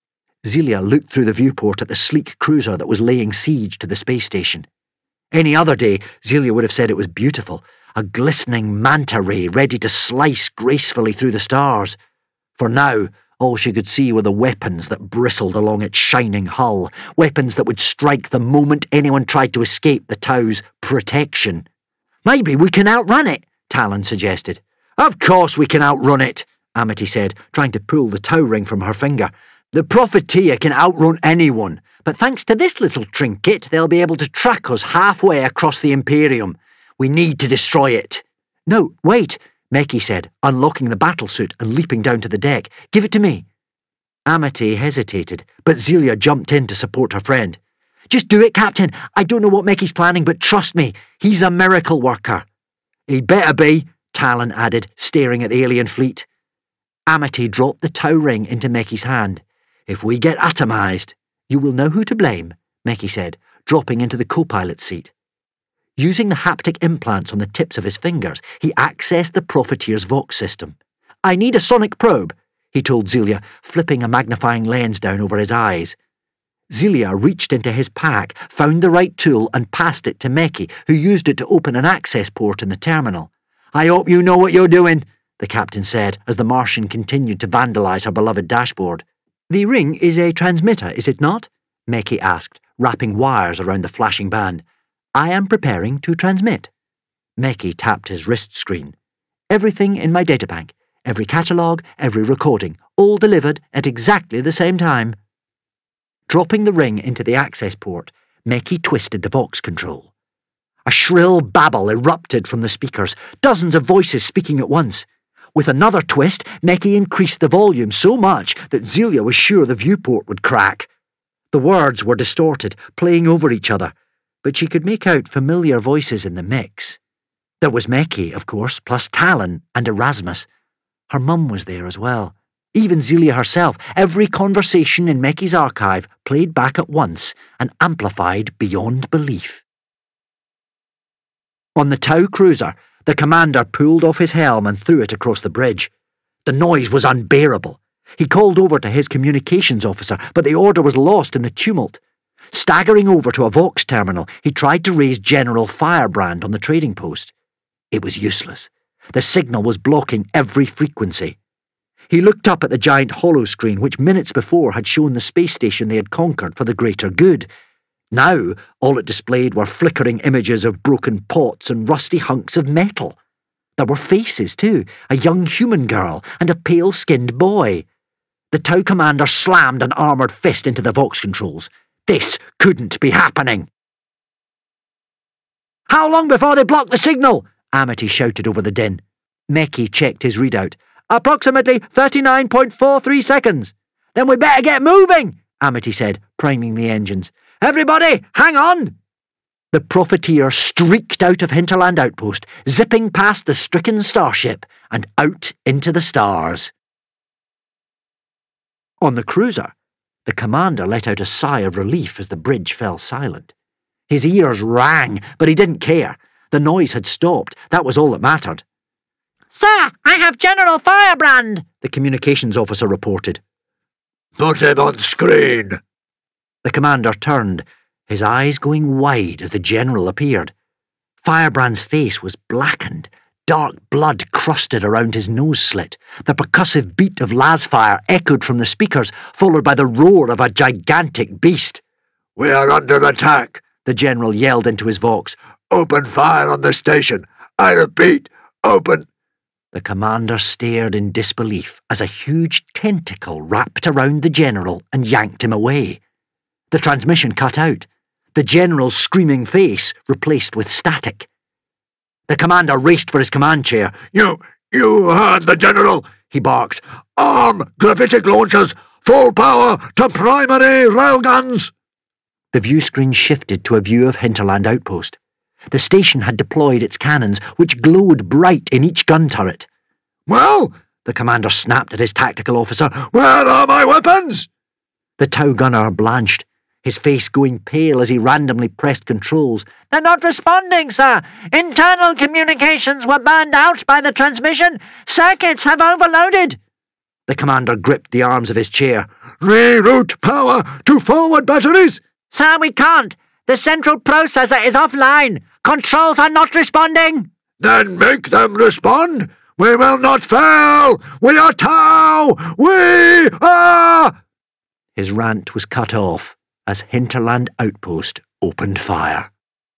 Zelia looked through the viewport at the sleek cruiser that was laying siege to the space station. Any other day, Zelia would have said it was beautiful, a glistening manta ray ready to slice gracefully through the stars. For now, all she could see were the weapons that bristled along its shining hull, weapons that would strike the moment anyone tried to escape the Tau's protection. Maybe we can outrun it, Talon suggested. Of course we can outrun it, Amity said, trying to pull the Tau ring from her finger. The Profiteer can outrun anyone, but thanks to this little trinket, they'll be able to track us halfway across the Imperium. We need to destroy it. No, wait, Meki said, unlocking the battlesuit and leaping down to the deck. Give it to me. Amity hesitated, but Zelia jumped in to support her friend. Just do it, Captain. I don't know what Meki's planning, but trust me, he's a miracle worker. He'd better be, Talon added, staring at the alien fleet. Amity dropped the Tau ring into Meki's hand. If we get atomized, you will know who to blame, Meki said, dropping into the co-pilot seat. Using the haptic implants on the tips of his fingers, he accessed the Profiteer's Vox system. I need a sonic probe, he told Zelia, flipping a magnifying lens down over his eyes. Zelia reached into his pack, found the right tool and passed it to Meki, who used it to open an access port in the terminal. I hope you know what you're doing, the captain said, as the Martian continued to vandalise her beloved dashboard. The ring is a transmitter, is it not? Meki asked, wrapping wires around the flashing band. I am preparing to transmit. Meki tapped his wrist screen. Everything in my databank, every catalogue, every recording, all delivered at exactly the same time. Dropping the ring into the access port, Meki twisted the Vox control. A shrill babble erupted from the speakers, dozens of voices speaking at once. With another twist, Meki increased the volume so much that Zelia was sure the viewport would crack. The words were distorted, playing over each other, but she could make out familiar voices in the mix. There was Meki, of course, plus Talon and Erasmus. Her mum was there as well. Even Zelia herself, every conversation in Meki's archive played back at once and amplified beyond belief. On the Tau cruiser, the commander pulled off his helm and threw it across the bridge. The noise was unbearable. He called over to his communications officer, but the order was lost in the tumult. Staggering over to a Vox terminal, he tried to raise General Firebrand on the trading post. It was useless. The signal was blocking every frequency. He looked up at the giant holoscreen which minutes before had shown the space station they had conquered for the greater good. Now, all it displayed were flickering images of broken pots and rusty hunks of metal. There were faces, too, a young human girl and a pale-skinned boy. The Tau commander slammed an armoured fist into the Vox controls. This couldn't be happening. "How long before they block the signal?" Amity shouted over the din. Meki checked his readout. "Approximately 39.43 seconds. "Then we better get moving," Amity said, priming the engines. "Everybody, hang on!" The Profiteer streaked out of Hinterland Outpost, zipping past the stricken starship and out into the stars. On the cruiser, the commander let out a sigh of relief as the bridge fell silent. His ears rang, but he didn't care. The noise had stopped. That was all that mattered. "Sir, I have General Firebrand," the communications officer reported. "Put him on screen." The commander turned, his eyes going wide as the general appeared. Firebrand's face was blackened. Dark blood crusted around his nose slit. The percussive beat of lasfire echoed from the speakers, followed by the roar of a gigantic beast. "We are under attack," the general yelled into his Vox. "Open fire on the station. I repeat, open—" The commander stared in disbelief as a huge tentacle wrapped around the general and yanked him away. The transmission cut out. The general's screaming face replaced with static. The commander raced for his command chair. You heard the general," he barked. "Arm gravitic launchers, full power to primary railguns." The view screen shifted to a view of Hinterland Outpost. The station had deployed its cannons, which glowed bright in each gun turret. "Well," the commander snapped at his tactical officer, "where are my weapons?" The Tau gunner blanched, his face going pale as he randomly pressed controls. "They're not responding, sir. Internal communications were burned out by the transmission. Circuits have overloaded." The commander gripped the arms of his chair. "Reroute power to forward batteries." "Sir, we can't. The central processor is offline. Controls are not responding." "Then make them respond. We will not fail. We are Tau. We are—" His rant was cut off as Hinterland Outpost opened fire.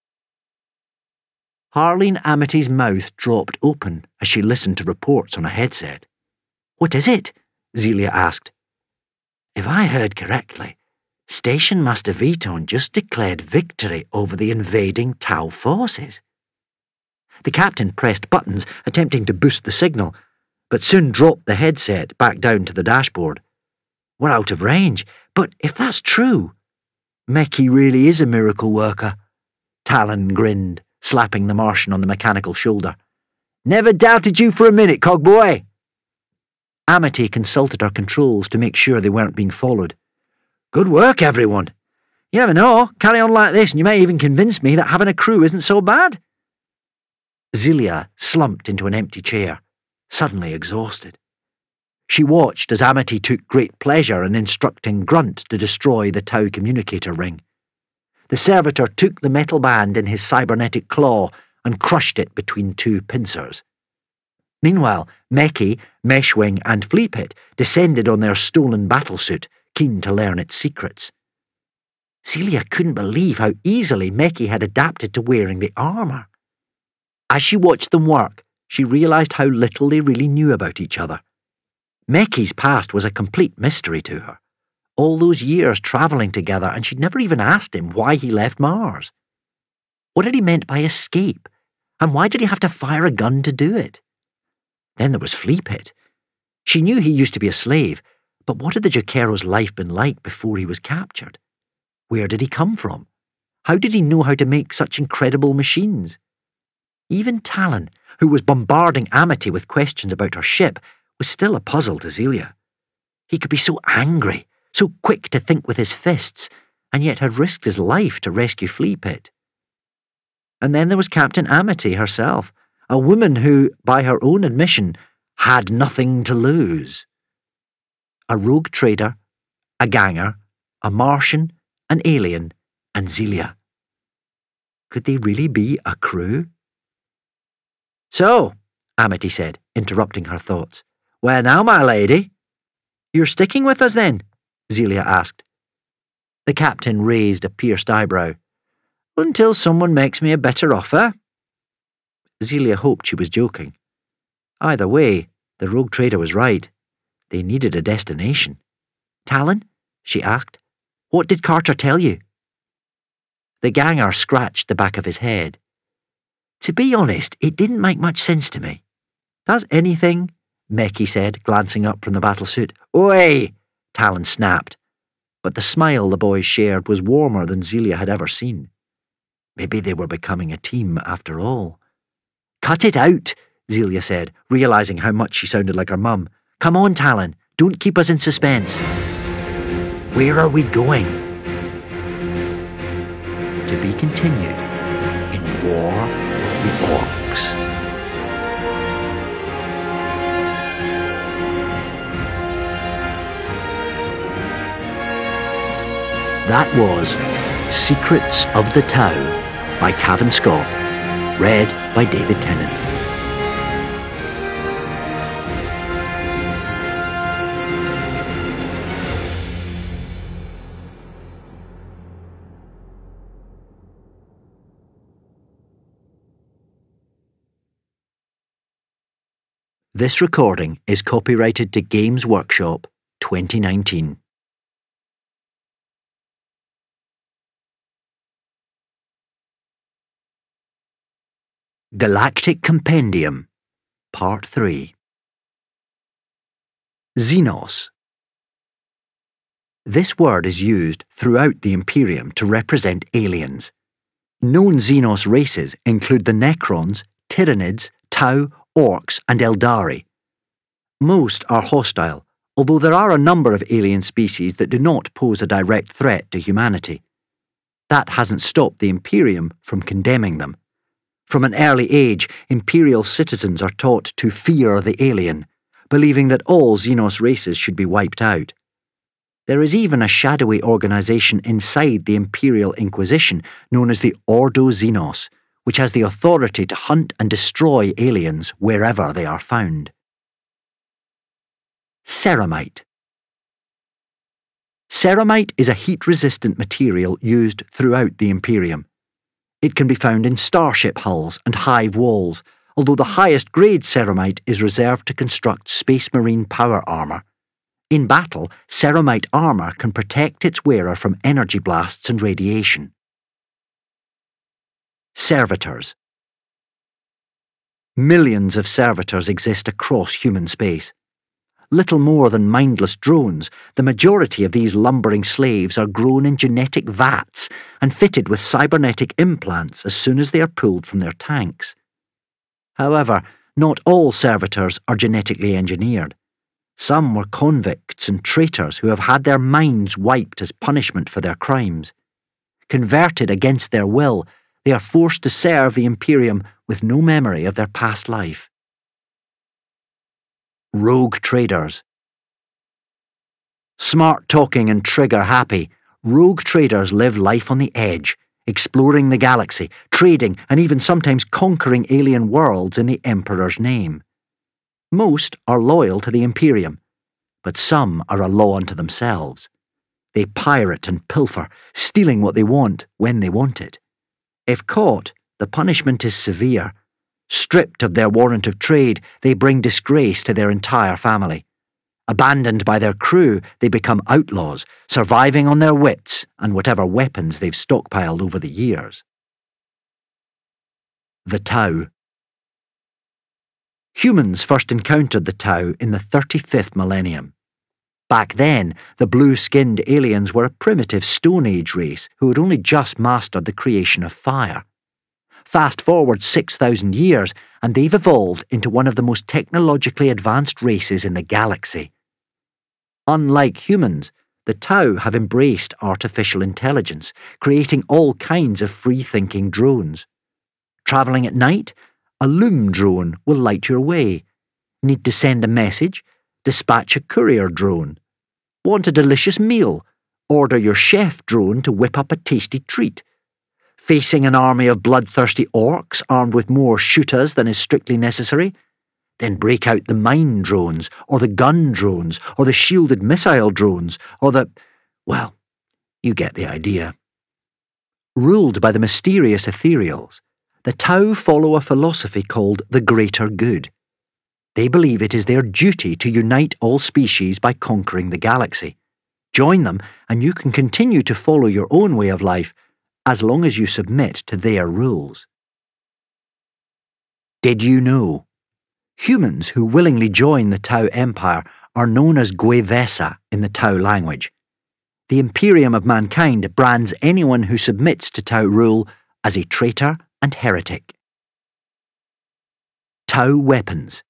Harleen Amity's mouth dropped open as she listened to reports on a headset. "What is it?" Zelia asked. "If I heard correctly, Station Master Veton just declared victory over the invading Tau forces." The captain pressed buttons, attempting to boost the signal, but soon dropped the headset back down to the dashboard. "We're out of range, but if that's true, Meki really is a miracle worker." Talon grinned, slapping the Martian on the mechanical shoulder. "Never doubted you for a minute, Cogboy." Amity consulted her controls to make sure they weren't being followed. "Good work, everyone. You never know, carry on like this and you may even convince me that having a crew isn't so bad." Zelia slumped into an empty chair, suddenly exhausted. She watched as Amity took great pleasure in instructing Grunt to destroy the Tau communicator ring. The servitor took the metal band in his cybernetic claw and crushed it between two pincers. Meanwhile, Meki, Meshwing and Fleapit descended on their stolen battlesuit, keen to learn its secrets. Zelia couldn't believe how easily Meki had adapted to wearing the armour. As she watched them work, she realised how little they really knew about each other. Meki's past was a complete mystery to her. All those years travelling together, and she'd never even asked him why he left Mars. What had he meant by escape, and why did he have to fire a gun to do it? Then there was Fleapit. She knew he used to be a slave, but what had the Jaquero's life been like before he was captured? Where did he come from? How did he know how to make such incredible machines? Even Talon, who was bombarding Amity with questions about her ship, was still a puzzle to Zelia. He could be so angry, so quick to think with his fists, and yet had risked his life to rescue Flea Pit. And then there was Captain Amity herself, a woman who, by her own admission, had nothing to lose. A rogue trader, a ganger, a Martian, an alien, and Zelia. Could they really be a crew? "So," Amity said, interrupting her thoughts. "Well now, my lady." "You're sticking with us then?" Zelia asked. The captain raised a pierced eyebrow. "Until someone makes me a better offer." Zelia hoped she was joking. Either way, the rogue trader was right. They needed a destination. "Talon?" she asked. "What did Carter tell you?" The ganger scratched the back of his head. "To be honest, it didn't make much sense to me." "Does anything?" Meki said, glancing up from the battlesuit. "Oi!" Talon snapped. But the smile the boys shared was warmer than Zelia had ever seen. Maybe they were becoming a team after all. "Cut it out," Zelia said, realising how much she sounded like her mum. "Come on, Talon, don't keep us in suspense." "Where are we going?" To be continued in War of the Orcs. That was Secrets of the Tau by Cavan Scott, read by David Tennant. This recording is copyrighted to Games Workshop 2019. Galactic Compendium, Part 3. Xenos. This word is used throughout the Imperium to represent aliens. Known Xenos races include the Necrons, Tyranids, Tau, Orcs, and Eldari. Most are hostile, although there are a number of alien species that do not pose a direct threat to humanity. That hasn't stopped the Imperium from condemning them. From an early age, Imperial citizens are taught to fear the alien, believing that all Xenos races should be wiped out. There is even a shadowy organisation inside the Imperial Inquisition known as the Ordo Xenos, which has the authority to hunt and destroy aliens wherever they are found. Ceramite. Ceramite is a heat-resistant material used throughout the Imperium. It can be found in starship hulls and hive walls, although the highest grade ceramite is reserved to construct space marine power armour. In battle, ceramite armour can protect its wearer from energy blasts and radiation. Servitors. Millions of servitors exist across human space. Little more than mindless drones, the majority of these lumbering slaves are grown in genetic vats and fitted with cybernetic implants as soon as they are pulled from their tanks. However, not all servitors are genetically engineered. Some were convicts and traitors who have had their minds wiped as punishment for their crimes. Converted against their will, they are forced to serve the Imperium with no memory of their past life. Rogue traders. Smart-talking and trigger-happy, rogue traders live life on the edge, exploring the galaxy, trading, and even sometimes conquering alien worlds in the Emperor's name. Most are loyal to the Imperium, but some are a law unto themselves. They pirate and pilfer, stealing what they want when they want it. If caught, the punishment is severe. Stripped of their warrant of trade, they bring disgrace to their entire family. Abandoned by their crew, they become outlaws, surviving on their wits and whatever weapons they've stockpiled over the years. The Tau. Humans first encountered the Tau in the 35th millennium. Back then, the blue-skinned aliens were a primitive Stone Age race who had only just mastered the creation of fire. Fast forward 6,000 years, and they've evolved into one of the most technologically advanced races in the galaxy. Unlike humans, the Tau have embraced artificial intelligence, creating all kinds of free-thinking drones. Travelling at night? A loom drone will light your way. Need to send a message? Dispatch a courier drone. Want a delicious meal? Order your chef drone to whip up a tasty treat. Facing an army of bloodthirsty orcs armed with more shooters than is strictly necessary? Then break out the mine drones, or the gun drones, or the shielded missile drones, or the... well, you get the idea. Ruled by the mysterious ethereals, the Tau follow a philosophy called the greater good. They believe it is their duty to unite all species by conquering the galaxy. Join them, and you can continue to follow your own way of life, as long as you submit to their rules. Did you know? Humans who willingly join the Tau Empire are known as Gwevesa in the Tau language. The Imperium of Mankind brands anyone who submits to Tau rule as a traitor and heretic. Tau weapons.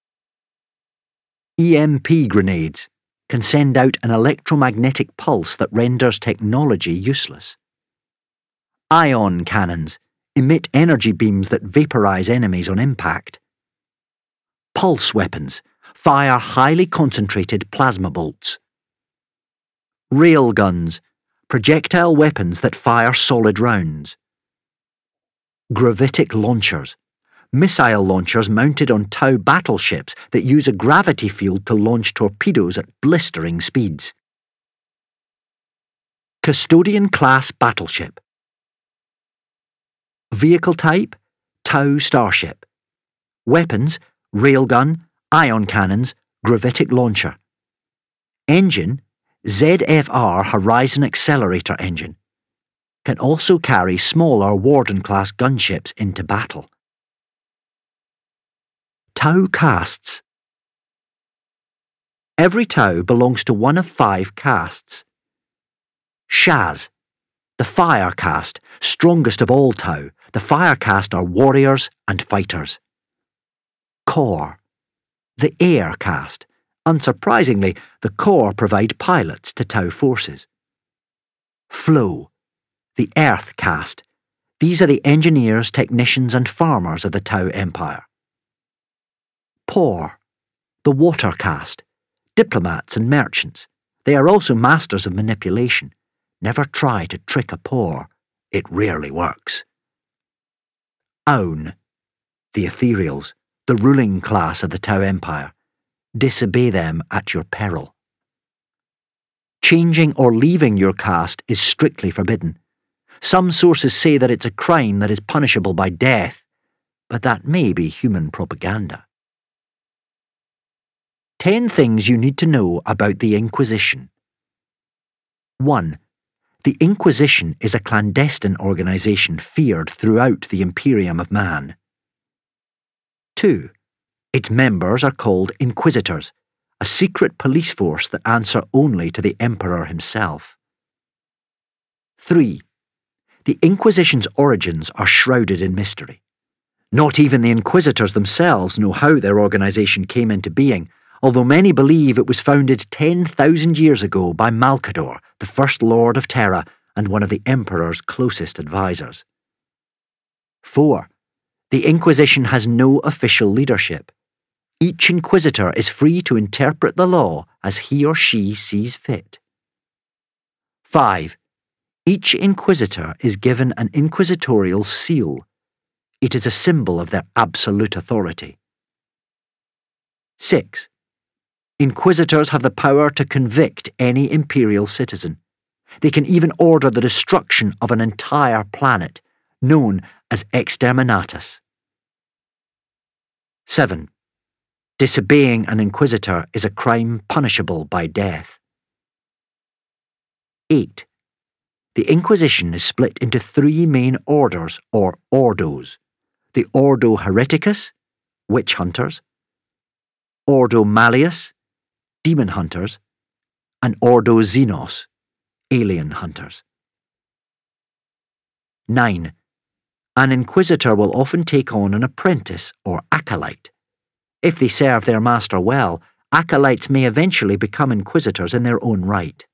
EMP grenades can send out an electromagnetic pulse that renders technology useless. Ion cannons emit energy beams that vaporize enemies on impact. Pulse weapons fire highly concentrated plasma bolts. Railguns, projectile weapons that fire solid rounds. Gravitic launchers, missile launchers mounted on Tau battleships that use a gravity field to launch torpedoes at blistering speeds. Custodian-class battleship. Vehicle type, Tau starship. Weapons, railgun, ion cannons, gravitic launcher. Engine, ZFR Horizon Accelerator engine. Can also carry smaller Warden-class gunships into battle. Tau castes. Every Tau belongs to one of 5 castes. Shaz, the fire caste, strongest of all Tau. The fire caste are warriors and fighters. Core, the air caste. Unsurprisingly, the Core provide pilots to Tau forces. Flow, the earth caste. These are the engineers, technicians and farmers of the Tau Empire. Por, the water caste. Diplomats and merchants. They are also masters of manipulation. Never try to trick a Por. It rarely works. Aun, the ethereals, the ruling class of the Tau Empire. Disobey them at your peril. Changing or leaving your caste is strictly forbidden. Some sources say that it's a crime that is punishable by death, but that may be human propaganda. 10 things you need to know about the Inquisition. 1. The Inquisition is a clandestine organisation feared throughout the Imperium of Man. 2. Its members are called Inquisitors, a secret police force that answer only to the Emperor himself. 3. The Inquisition's origins are shrouded in mystery. Not even the Inquisitors themselves know how their organisation came into being, although many believe it was founded 10,000 years ago by Malcador, the first Lord of Terra and one of the Emperor's closest advisors. 4. The Inquisition has no official leadership. Each Inquisitor is free to interpret the law as he or she sees fit. 5. Each Inquisitor is given an inquisitorial seal. It is a symbol of their absolute authority. 6. Inquisitors have the power to convict any imperial citizen. They can even order the destruction of an entire planet, known as exterminatus. 7. Disobeying an Inquisitor is a crime punishable by death. 8. The Inquisition is split into 3 main orders, or ordos. The Ordo Hereticus, witch hunters, Ordo Malleus, demon hunters, and Ordo Xenos, alien hunters. 9. An Inquisitor will often take on an apprentice or acolyte. If they serve their master well, Acolytes may eventually become inquisitors in their own right.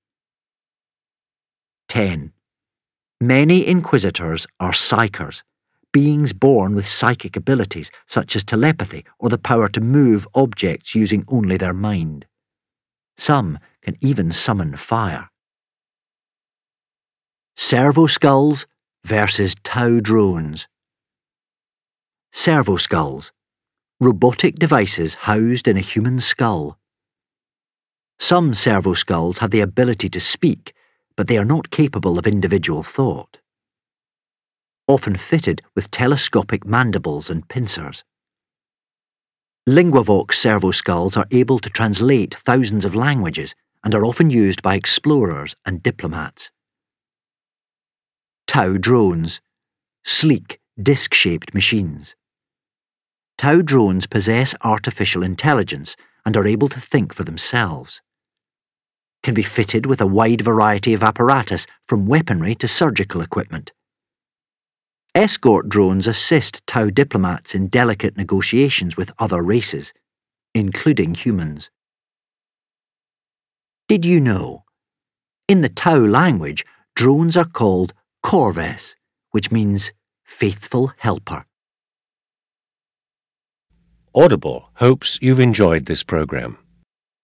10. Many inquisitors are psychers, beings born with psychic abilities such as telepathy or the power to move objects using only their mind. Some can even summon fire. Servo-skulls versus Tau drones. Servo-skulls. Robotic devices housed in a human skull. Some servo-skulls have the ability to speak, but they are not capable of individual thought. Often fitted with telescopic mandibles and pincers. LinguaVox servo-skulls are able to translate thousands of languages and are often used by explorers and diplomats. Tau drones. Sleek, disc-shaped machines. Tau drones possess artificial intelligence and are able to think for themselves. Can be fitted with a wide variety of apparatus from weaponry to surgical equipment. Escort drones assist Tau diplomats in delicate negotiations with other races, including humans. Did you know? In the Tau language, drones are called Corves, which means faithful helper. Audible hopes you've enjoyed this program.